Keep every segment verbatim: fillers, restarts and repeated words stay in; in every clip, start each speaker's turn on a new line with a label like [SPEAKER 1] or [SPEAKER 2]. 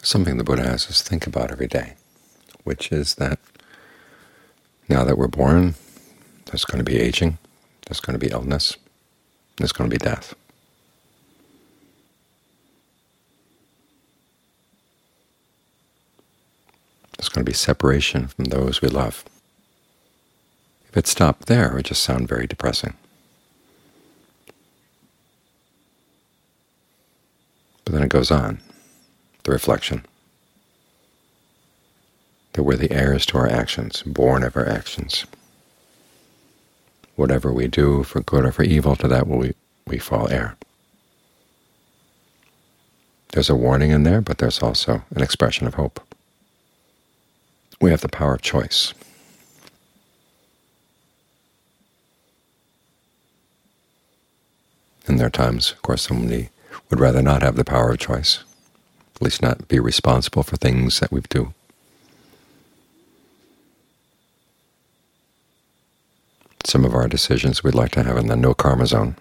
[SPEAKER 1] something the Buddha has us think about every day, which is that now that we're born, there's going to be aging, there's going to be illness, there's going to be death. There's going to be separation from those we love. If it stopped there, it would just sound very depressing. But then it goes on, the reflection, that we're the heirs to our actions, born of our actions. Whatever we do, for good or for evil, to that will we, we fall heir. There's a warning in there, but there's also an expression of hope. We have the power of choice. And there are times, of course, somebody would rather not have the power of choice, at least not be responsible for things that we do. Some of our decisions we'd like to have in the no karma zone.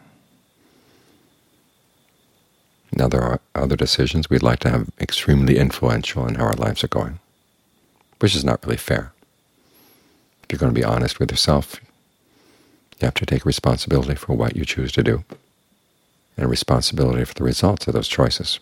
[SPEAKER 1] Now there are other decisions we'd like to have extremely influential in how our lives are going, which is not really fair. If you're going to be honest with yourself, you have to take responsibility for what you choose to do, and responsibility for the results of those choices.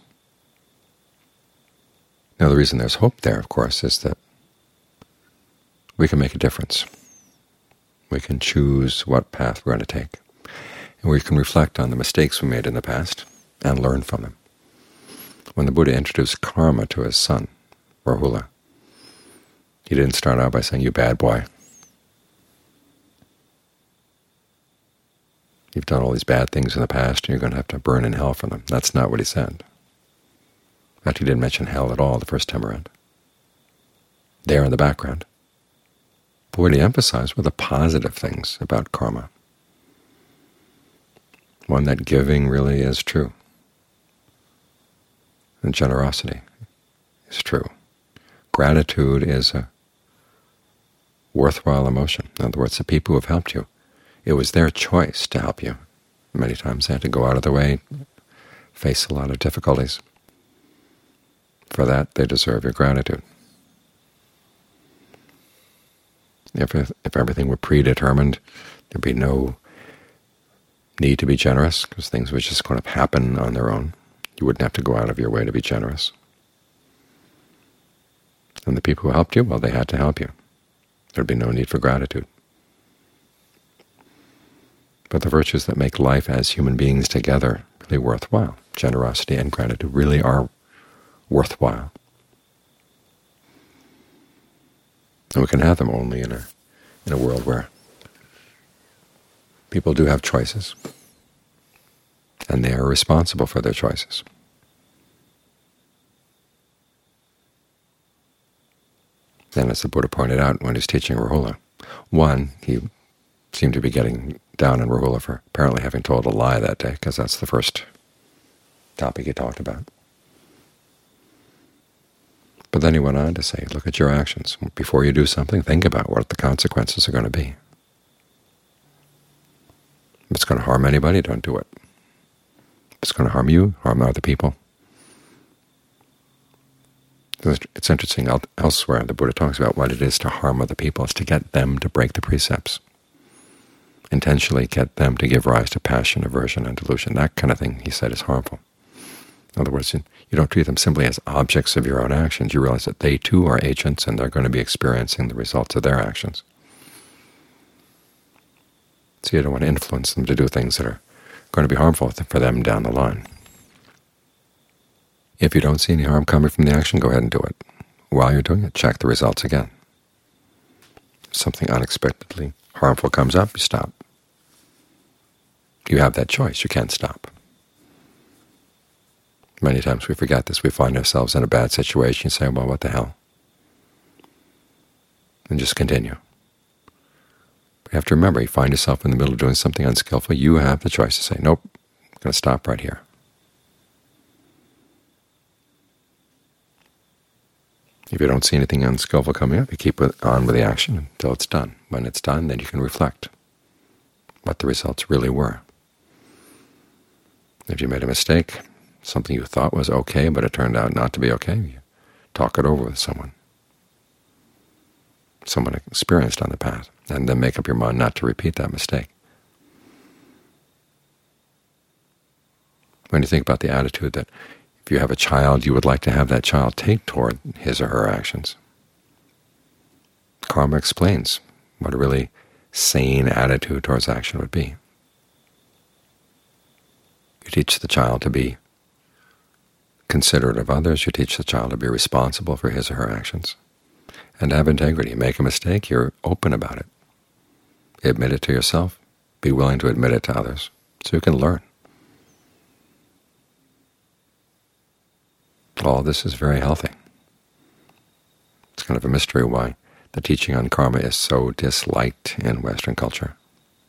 [SPEAKER 1] Now the reason there's hope there, of course, is that we can make a difference. We can choose what path we're going to take, and we can reflect on the mistakes we made in the past and learn from them. When the Buddha introduced karma to his son, Rahula, he didn't start out by saying, "You bad boy. You've done all these bad things in the past, and you're going to have to burn in hell for them." That's not what he said. In fact, he didn't mention hell at all the first time around. There in the background. But what he emphasized were the positive things about karma. One, that giving really is true, and generosity is true. Gratitude is a worthwhile emotion. In other words, the people who have helped you, it was their choice to help you. Many times they had to go out of their way, face a lot of difficulties. For that, they deserve your gratitude. If, if everything were predetermined, there'd be no need to be generous, because things would just kind of happen on their own. You wouldn't have to go out of your way to be generous. And the people who helped you, well, they had to help you. There'd be no need for gratitude. But the virtues that make life as human beings together really worthwhile, generosity and gratitude, really are worthwhile. And we can have them only in a in a world where people do have choices, and they are responsible for their choices. Then, as the Buddha pointed out when he was teaching Rahula, one, he seemed to be getting down on Rahula for apparently having told a lie that day, because that's the first topic he talked about. But then he went on to say, look at your actions. Before you do something, think about what the consequences are going to be. If it's going to harm anybody, don't do it. If it's going to harm you, harm other people. It's interesting, elsewhere the Buddha talks about what it is to harm other people. It's to get them to break the precepts, intentionally get them to give rise to passion, aversion, and delusion. That kind of thing, he said, is harmful. In other words, you don't treat them simply as objects of your own actions. You realize that they too are agents, and they're going to be experiencing the results of their actions. So you don't want to influence them to do things that are going to be harmful for them down the line. If you don't see any harm coming from the action, go ahead and do it. While you're doing it, check the results again. If something unexpectedly harmful comes up, you stop. You have that choice. You can't stop. Many times we forget this. We find ourselves in a bad situation and say, well, what the hell? And just continue. But you have to remember, you find yourself in the middle of doing something unskillful, you have the choice to say, nope, I'm going to stop right here. If you don't see anything unskillful coming up, you keep on with the action until it's done. When it's done, then you can reflect what the results really were. If you made a mistake, something you thought was okay, but it turned out not to be okay, you talk it over with someone, someone experienced on the path, and then make up your mind not to repeat that mistake. When you think about the attitude that if you have a child, you would like to have that child take toward his or her actions, karma explains what a really sane attitude towards action would be. You teach the child to be considerate of others. You teach the child to be responsible for his or her actions and to have integrity. Make a mistake, you're open about it. Admit it to yourself. Be willing to admit it to others so you can learn. All this is very healthy. It's kind of a mystery why the teaching on karma is so disliked in Western culture.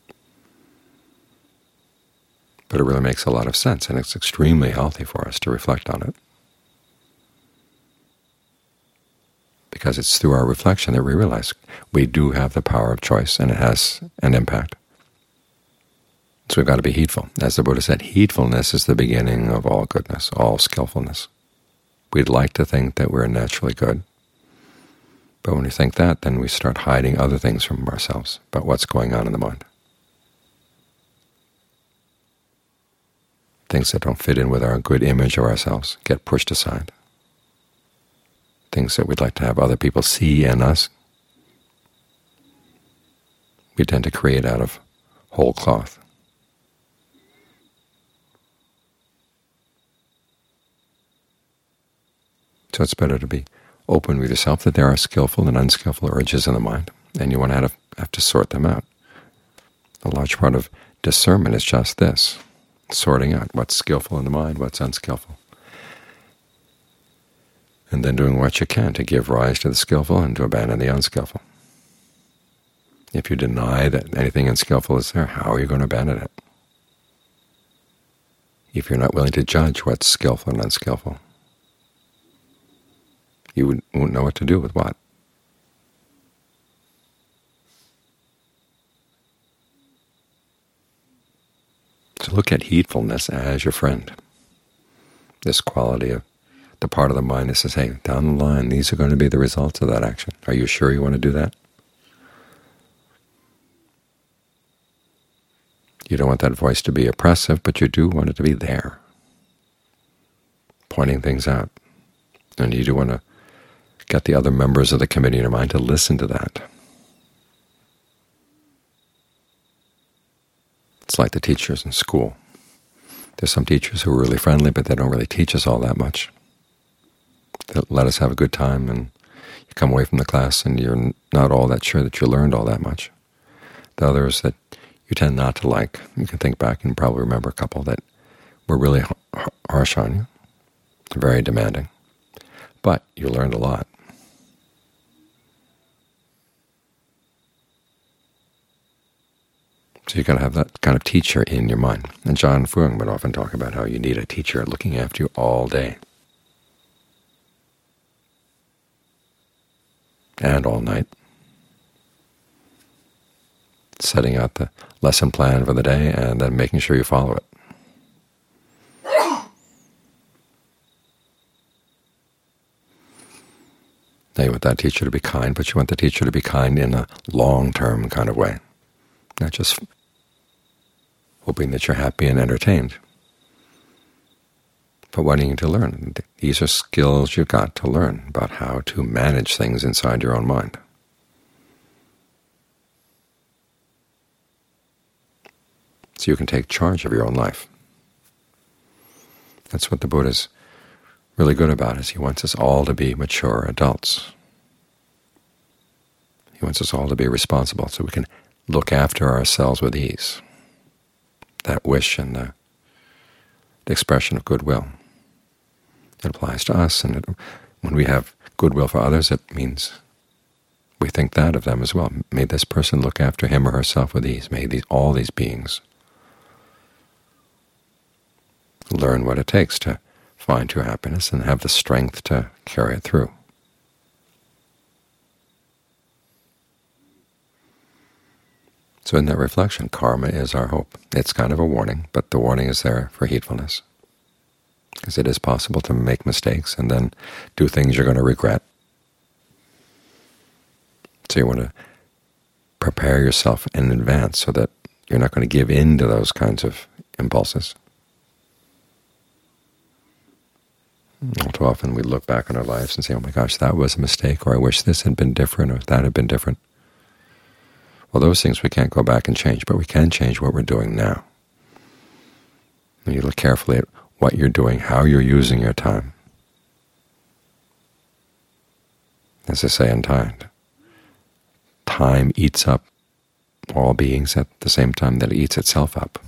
[SPEAKER 1] But it really makes a lot of sense, and it's extremely healthy for us to reflect on it. Because it's through our reflection that we realize we do have the power of choice, and it has an impact. So we've got to be heedful. As the Buddha said, heedfulness is the beginning of all goodness, all skillfulness. We'd like to think that we're naturally good, but when we think that, then we start hiding other things from ourselves about what's going on in the mind. Things that don't fit in with our good image of ourselves get pushed aside. Things that we'd like to have other people see in us, we tend to create out of whole cloth. So it's better to be open with yourself that there are skillful and unskillful urges in the mind, and you want to have, have to sort them out. A large part of discernment is just this, sorting out what's skillful in the mind, what's unskillful, and then doing what you can to give rise to the skillful and to abandon the unskillful. If you deny that anything unskillful is there, how are you going to abandon it? If you're not willing to judge what's skillful and unskillful, you won't know what to do with what. So look at heedfulness as your friend. This quality of the part of the mind that says, hey, down the line, these are going to be the results of that action. Are you sure you want to do that? You don't want that voice to be oppressive, but you do want it to be there, pointing things out. And you do want to get the other members of the committee in your mind to listen to that. It's like the teachers in school. There's some teachers who are really friendly, but they don't really teach us all that much. They let us have a good time, and you come away from the class and you're not all that sure that you learned all that much. The others that you tend not to like, you can think back and probably remember a couple that were really harsh on you, very demanding, but you learned a lot. So you've got to have that kind of teacher in your mind. And John Fuang would often talk about how you need a teacher looking after you all day and all night, setting out the lesson plan for the day and then making sure you follow it. Now you want that teacher to be kind, but you want the teacher to be kind in a long-term kind of way, not just hoping that you're happy and entertained, but wanting to learn. These are skills you've got to learn about how to manage things inside your own mind. So you can take charge of your own life. That's what the Buddha's really good about, is he wants us all to be mature adults. He wants us all to be responsible so we can look after ourselves with ease. That wish and the, the expression of goodwill. It applies to us, and it, when we have goodwill for others, it means we think that of them as well. May this person look after him or herself with ease. May these, all these beings learn what it takes to find true happiness and have the strength to carry it through. So in that reflection, karma is our hope. It's kind of a warning, but the warning is there for heedfulness. because it is possible to make mistakes and then do things you're going to regret. So you want to prepare yourself in advance so that you're not going to give in to those kinds of impulses. All too often we look back on our lives and say, oh my gosh, that was a mistake, or I wish this had been different, or that had been different. Well, those things we can't go back and change, but we can change what we're doing now. And you look carefully at what you're doing, how you're using your time. As I say in Tide, time eats up all beings at the same time that it eats itself up.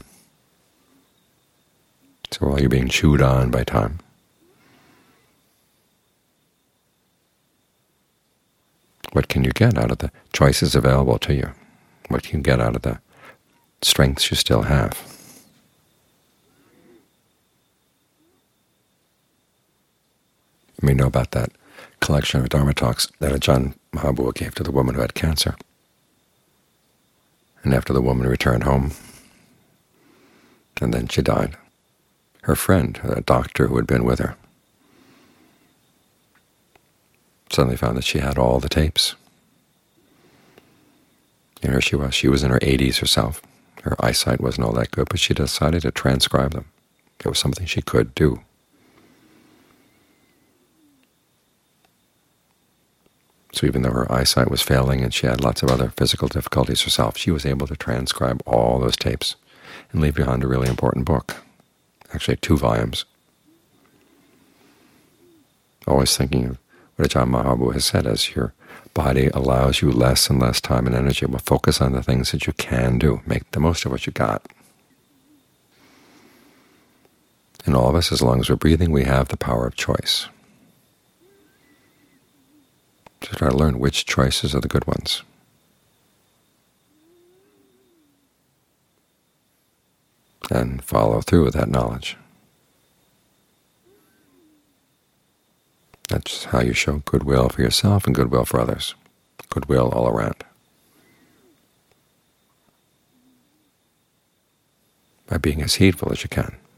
[SPEAKER 1] So while you're being chewed on by time, what can you get out of the choices available to you? What can you get out of the strengths you still have? You may know about that collection of Dharma talks that Ajahn Mahabua gave to the woman who had cancer. And after the woman returned home, and then she died, her friend, a doctor who had been with her, suddenly found that she had all the tapes. And here she was. She was in her eighties herself. Her eyesight wasn't all that good, but she decided to transcribe them. It was something she could do. So even though her eyesight was failing and she had lots of other physical difficulties herself, she was able to transcribe all those tapes and leave behind a really important book, actually two volumes. Always thinking of what Ajahn Mahabua has said, as your body allows you less and less time and energy, but focus on the things that you can do. Make the most of what you got. And all of us, as long as we're breathing, we have the power of choice. So try to learn which choices are the good ones. And follow through with that knowledge. That's how you show goodwill for yourself and goodwill for others. Goodwill all around. By being as heedful as you can.